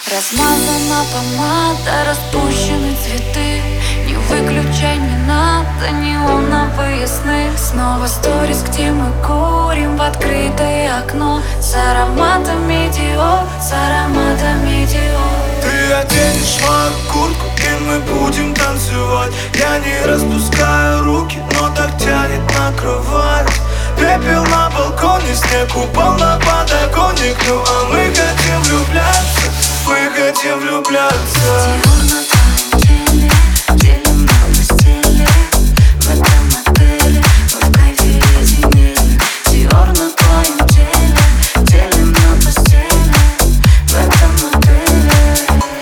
Размазана помада, распущены цветы. Не выключай, не надо неоновые сны. Снова сторис, где мы курим в открытое окно. С ароматами Диор, с ароматами Диор. Ты оденешь мою куртку, и мы будем танцевать. Я не распускаю руки, но так тянет на кровать. Пепел на балконе, снег упал на подоконник. Ну а мы хотим влюбляться, мы хотим влюбляться. Диор на твоем теле, делим на постели. В этом отеле мы в кайфе единение. Диор на твоем теле, делим на постели. В этом отеле.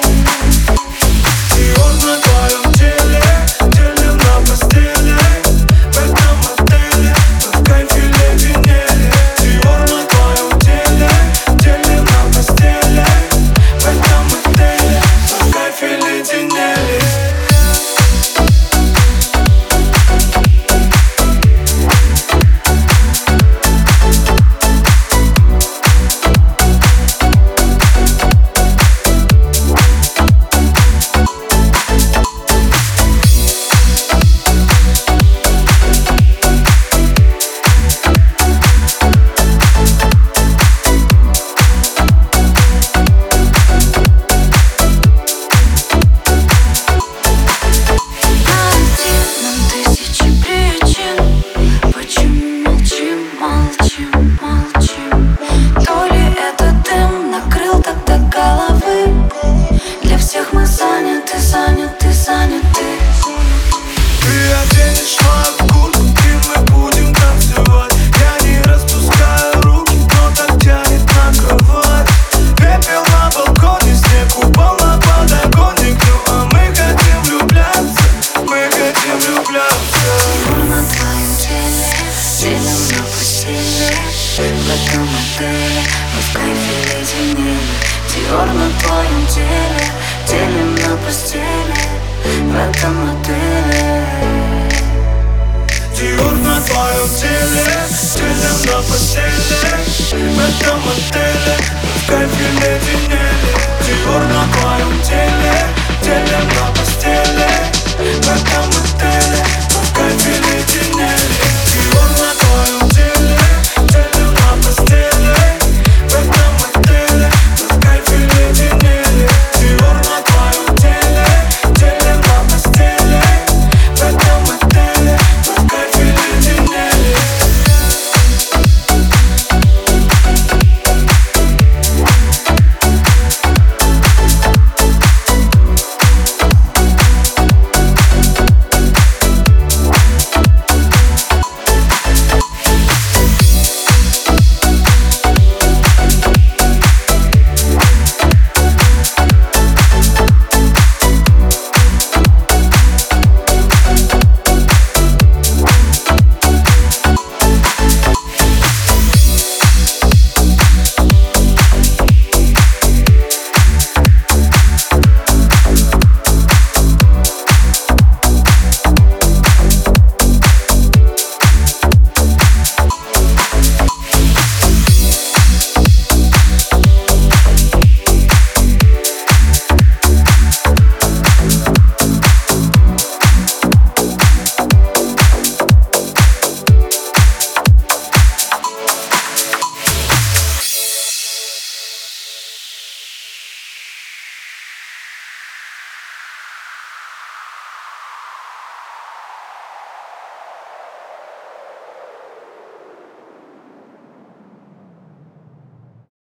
Диор на твоем теле, делим на постели. В этом отеле мы в кайфе леденели. Диор на твоем теле, делим на постели. В этом отеле мы в кайфе леденели. Диор на твоем теле, делим на постели. В этом отеле. Диор на твоем теле, делим на постели. В этом отеле.